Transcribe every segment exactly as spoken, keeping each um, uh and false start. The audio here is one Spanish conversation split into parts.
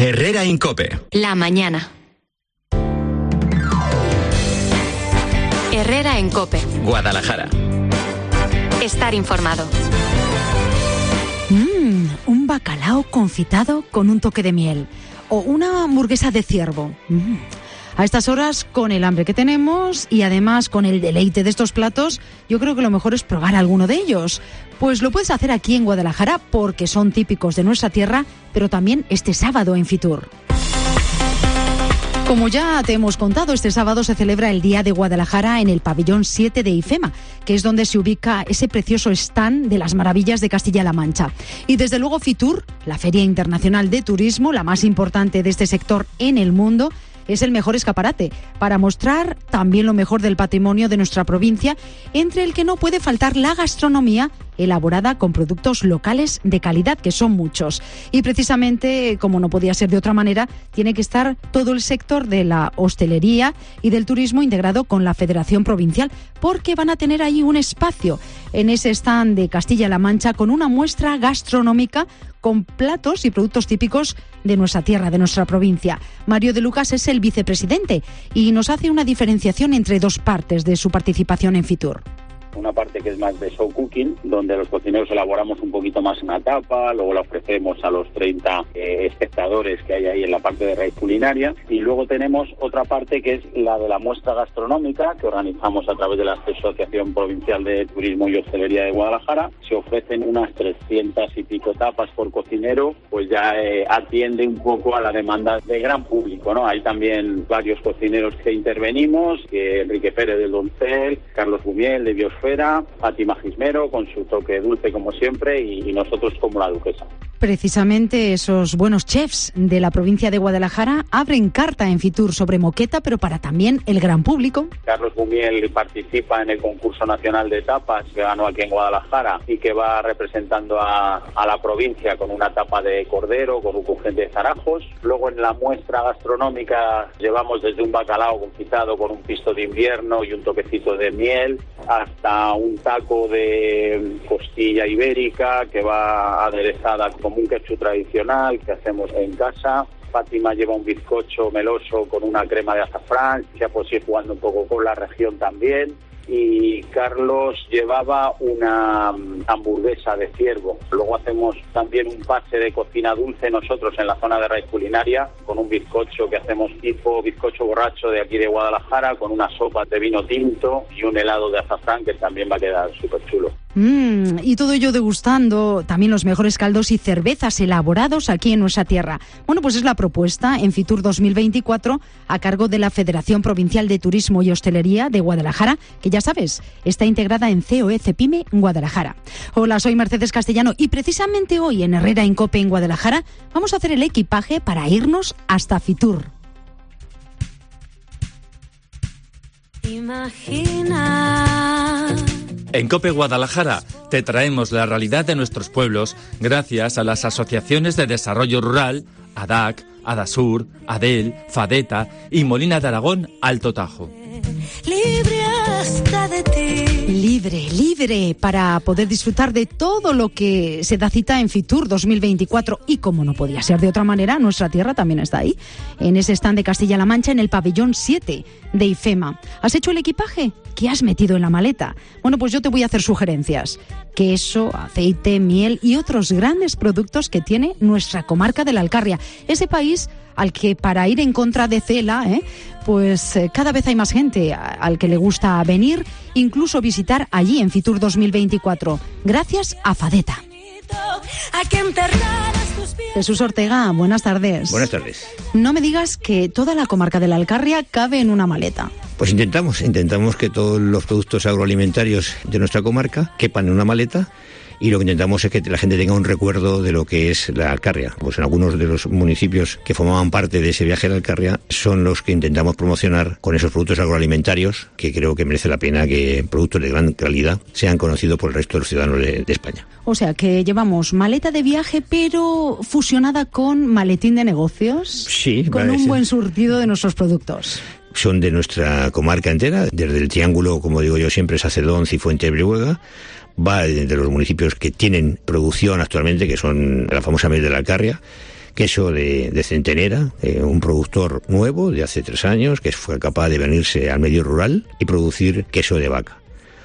Herrera Incope. La mañana. Herrera en Cope. Guadalajara. Estar informado. Mmm, un bacalao confitado con un toque de miel. O una hamburguesa de ciervo. Mm. A estas horas, con el hambre que tenemos y además con el deleite de estos platos, yo creo que lo mejor es probar alguno de ellos. Pues lo puedes hacer aquí en Guadalajara porque son típicos de nuestra tierra, pero también este sábado en Fitur. Como ya te hemos contado, este sábado se celebra el Día de Guadalajara en el pabellón siete de IFEMA, que es donde se ubica ese precioso stand de las maravillas de Castilla-La Mancha. Y desde luego Fitur, la Feria Internacional de Turismo, la más importante de este sector en el mundo, es el mejor escaparate para mostrar también lo mejor del patrimonio de nuestra provincia, entre el que no puede faltar la gastronomía elaborada con productos locales de calidad, que son muchos. Y precisamente, como no podía ser de otra manera, tiene que estar todo el sector de la hostelería y del turismo integrado con la Federación Provincial, porque van a tener ahí un espacio en ese stand de Castilla-La Mancha con una muestra gastronómica con platos y productos típicos de nuestra tierra, de nuestra provincia. Mario de Lucas es el vicepresidente y nos hace una diferenciación entre dos partes de su participación en Fitur. Una parte que es más de show cooking, donde los cocineros elaboramos un poquito más una tapa, luego la ofrecemos a los treinta eh, espectadores que hay ahí en la parte de raíz culinaria. Y luego tenemos otra parte que es la de la muestra gastronómica, que organizamos a través de la Asociación Provincial de Turismo y Hostelería de Guadalajara. Se ofrecen unas trescientas y pico tapas por cocinero, pues ya eh, atiende un poco a la demanda del gran público, ¿no? Hay también varios cocineros que intervenimos, que Enrique Pérez del Doncel, Carlos Gumiel de Biosfera, Fátima Gismero con su toque dulce como siempre y, y nosotros como la duquesa. Precisamente esos buenos chefs de la provincia de Guadalajara abren carta en Fitur sobre moqueta, pero para también el gran público. Carlos Gumiel participa en el concurso nacional de tapas que ganó aquí en Guadalajara y que va representando a, a la provincia con una tapa de cordero, con un crujiente de zarajos. Luego en la muestra gastronómica llevamos desde un bacalao confitado con un pisto de invierno y un toquecito de miel hasta un taco de costilla ibérica que va aderezada como un ketchup tradicional que hacemos en casa. Fátima lleva un bizcocho meloso con una crema de azafrán, ya por ir jugando un poco con la región también. Y Carlos llevaba una hamburguesa de ciervo. Luego hacemos también un pase de cocina dulce nosotros en la zona de raíz culinaria con un bizcocho que hacemos tipo bizcocho borracho de aquí de Guadalajara, con una sopa de vino tinto y un helado de azafrán que también va a quedar súper chulo. Mm, y todo ello degustando también los mejores caldos y cervezas elaborados aquí en nuestra tierra. Bueno, pues es la propuesta en Fitur dos mil veinticuatro a cargo de la Federación Provincial de Turismo y Hostelería de Guadalajara, que ya sabes, está integrada en C O E Cepime Guadalajara. Hola, soy Mercedes Castellano y precisamente hoy en Herrera en Cope en Guadalajara vamos a hacer el equipaje para irnos hasta Fitur. Imagina. En COPE Guadalajara te traemos la realidad de nuestros pueblos gracias a las asociaciones de desarrollo rural A D A C, Adasur, Adel, Fadeta y Molina de Aragón Alto Tajo. Libre hasta de ti. Libre, libre, para poder disfrutar de todo lo que se da cita en Fitur dos mil veinticuatro. Y como no podía ser de otra manera, nuestra tierra también está ahí, en ese stand de Castilla-La Mancha, en el pabellón siete de IFEMA. ¿Has hecho el equipaje? ¿Qué has metido en la maleta? Bueno, pues yo te voy a hacer sugerencias. Queso, aceite, miel y otros grandes productos que tiene nuestra comarca de la Alcarria. Ese país al que, para ir en contra de Cela, ¿eh? pues eh, cada vez hay más gente al que le gusta venir, incluso visitar allí en Fitur dos mil veinticuatro, gracias a Fadeta. Jesús Ortega, buenas tardes. Buenas tardes. No me digas que toda la comarca de la Alcarria cabe en una maleta. Pues intentamos, intentamos que todos los productos agroalimentarios de nuestra comarca quepan en una maleta. Y lo que intentamos es que la gente tenga un recuerdo de lo que es la Alcarria. Pues en algunos de los municipios que formaban parte de ese viaje a la Alcarria son los que intentamos promocionar con esos productos agroalimentarios, que creo que merece la pena que productos de gran calidad sean conocidos por el resto de los ciudadanos de, de España. O sea, que llevamos maleta de viaje, pero fusionada con maletín de negocios. Sí. Con un buen surtido de nuestros productos. Son de nuestra comarca entera, desde el triángulo, como digo yo siempre, Sacedón, Cifuente y Brihuega. Va de los municipios que tienen producción actualmente, que son la famosa miel de la Alcarria, queso de, de centenera, eh, un productor nuevo de hace tres años que fue capaz de venirse al medio rural y producir queso de vaca.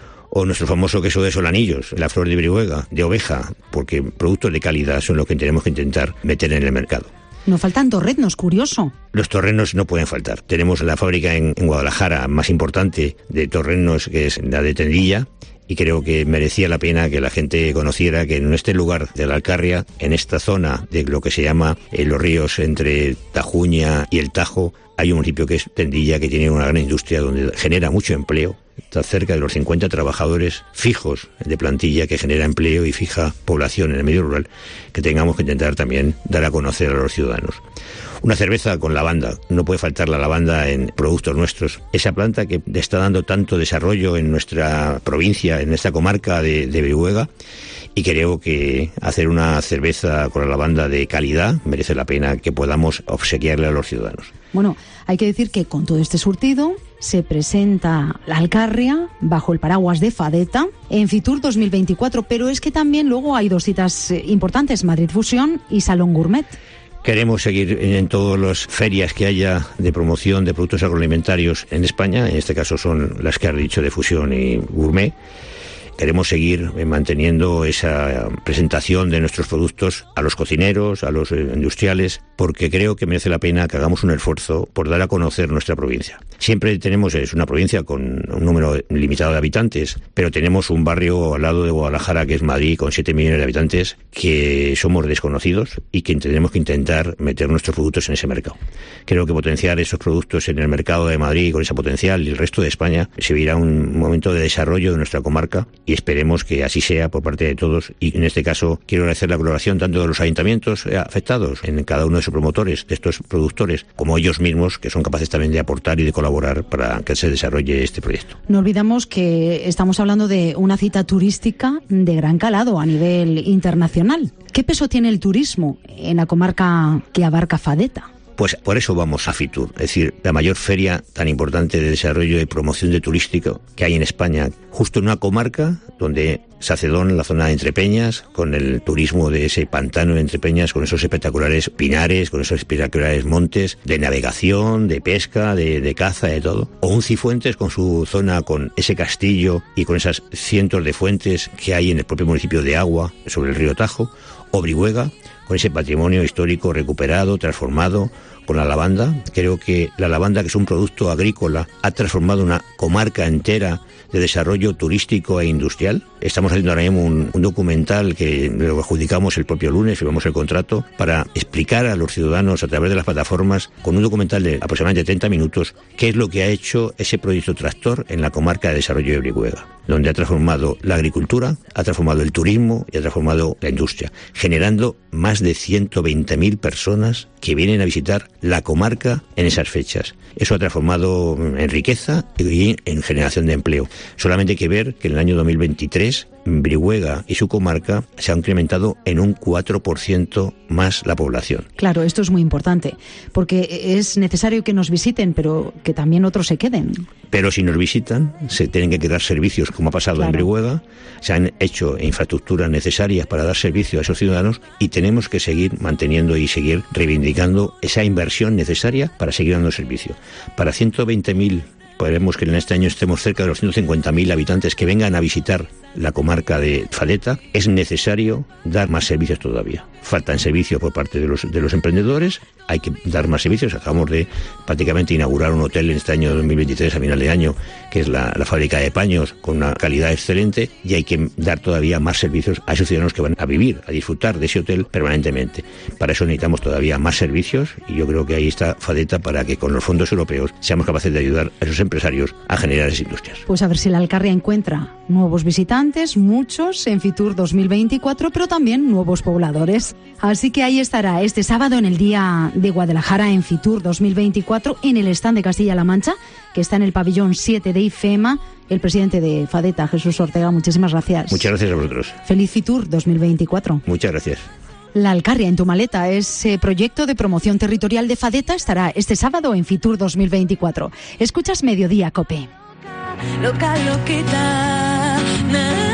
O nuestro famoso queso de Solanillos, la flor de Brihuega, de oveja, porque productos de calidad son los que tenemos que intentar meter en el mercado. No faltan torreznos, curioso. Los torrenos no pueden faltar. Tenemos la fábrica en, en Guadalajara más importante de torrenos, que es la de Tendilla, y creo que merecía la pena que la gente conociera que en este lugar de la Alcarria, en esta zona de lo que se llama eh, los ríos entre Tajuña y el Tajo, hay un municipio que es Tendilla, que tiene una gran industria donde genera mucho empleo. Está cerca de los cincuenta trabajadores fijos de plantilla que genera empleo y fija población en el medio rural, que tengamos que intentar también dar a conocer a los ciudadanos. Una cerveza con lavanda, no puede faltar la lavanda en productos nuestros. Esa planta que está dando tanto desarrollo en nuestra provincia, en esta comarca de, de Brihuega, y creo que hacer una cerveza con la lavanda de calidad merece la pena que podamos obsequiarle a los ciudadanos. Bueno, hay que decir que con todo este surtido se presenta la Alcarria bajo el paraguas de Fadeta en Fitur dos mil veinticuatro, pero es que también luego hay dos citas importantes, Madrid Fusión y Salón Gourmet. Queremos seguir en todas las ferias que haya de promoción de productos agroalimentarios en España, en este caso son las que has dicho de Fusión y Gourmet. Queremos seguir manteniendo esa presentación de nuestros productos a los cocineros, a los industriales, porque creo que merece la pena que hagamos un esfuerzo por dar a conocer nuestra provincia. Siempre tenemos, es una provincia con un número limitado de habitantes, pero tenemos un barrio al lado de Guadalajara, que es Madrid, con siete millones de habitantes, que somos desconocidos y que tenemos que intentar meter nuestros productos en ese mercado. Creo que potenciar esos productos en el mercado de Madrid con ese potencial y el resto de España se verá un momento de desarrollo de nuestra comarca, y esperemos que así sea por parte de todos. Y en este caso quiero agradecer la colaboración tanto de los ayuntamientos afectados, en cada uno de sus promotores, de estos productores, como ellos mismos, que son capaces también de aportar y de colaborar para que se desarrolle este proyecto. No olvidamos que estamos hablando de una cita turística de gran calado a nivel internacional. ¿Qué peso tiene el turismo en la comarca que abarca Fadeta? Pues por eso vamos a Fitur, es decir, la mayor feria tan importante de desarrollo y promoción de turístico que hay en España, justo en una comarca donde Sacedón, la zona de Entrepeñas, con el turismo de ese pantano de Entrepeñas, con esos espectaculares pinares, con esos espectaculares montes de navegación, de pesca, de, de caza, de todo. O un Cifuentes con su zona, con ese castillo y con esas cientos de fuentes que hay en el propio municipio de Agua, sobre el río Tajo. O Brihuega, con ese patrimonio histórico recuperado, transformado, con la lavanda. Creo que la lavanda, que es un producto agrícola, ha transformado una comarca entera de desarrollo turístico e industrial. Estamos haciendo ahora mismo un, un documental que lo adjudicamos el propio lunes, firmamos el contrato, para explicar a los ciudadanos a través de las plataformas, con un documental de aproximadamente treinta minutos, qué es lo que ha hecho ese proyecto tractor en la comarca de desarrollo de Brihuega, donde ha transformado la agricultura, ha transformado el turismo y ha transformado la industria, generando más de ciento veinte mil personas que vienen a visitar la comarca en esas fechas. Eso ha transformado en riqueza y en generación de empleo. Solamente hay que ver que en el año dos mil veintitrés Brihuega y su comarca se ha incrementado en un cuatro por ciento más la población. Claro, esto es muy importante, porque es necesario que nos visiten, pero que también otros se queden. Pero si nos visitan, se tienen que crear servicios, como ha pasado claro. en Brihuega, se han hecho infraestructuras necesarias para dar servicio a esos ciudadanos, y tenemos que seguir manteniendo y seguir reivindicando esa inversión necesaria para seguir dando servicio. Para ciento veinte mil, esperemos que en este año estemos cerca de los ciento cincuenta mil habitantes que vengan a visitar la comarca de Fadeta, es necesario dar más servicios todavía. Faltan servicios por parte de los, de los emprendedores, hay que dar más servicios. Acabamos de prácticamente inaugurar un hotel en este año dos mil veintitrés, a final de año, que es la, la fábrica de paños, con una calidad excelente, y hay que dar todavía más servicios a esos ciudadanos que van a vivir, a disfrutar de ese hotel permanentemente. Para eso necesitamos todavía más servicios, y yo creo que ahí está Fadeta para que con los fondos europeos seamos capaces de ayudar a esos empresarios a generar esas industrias. Pues a ver si la Alcarria encuentra nuevos visitantes, muchos en Fitur dos mil veinticuatro, pero también nuevos pobladores. Así que ahí estará este sábado en el Día de Guadalajara en Fitur dos mil veinticuatro, en el stand de Castilla-La Mancha, que está en el pabellón siete de IFEMA, el presidente de Fadeta, Jesús Ortega. Muchísimas gracias. Muchas gracias a vosotros. Feliz Fitur dos mil veinticuatro. Muchas gracias. La Alcarria en tu maleta, ese proyecto de promoción territorial de Fadeta, estará este sábado en Fitur dos mil veinticuatro. Escuchas Mediodía, COPE. Loca, loquita, na.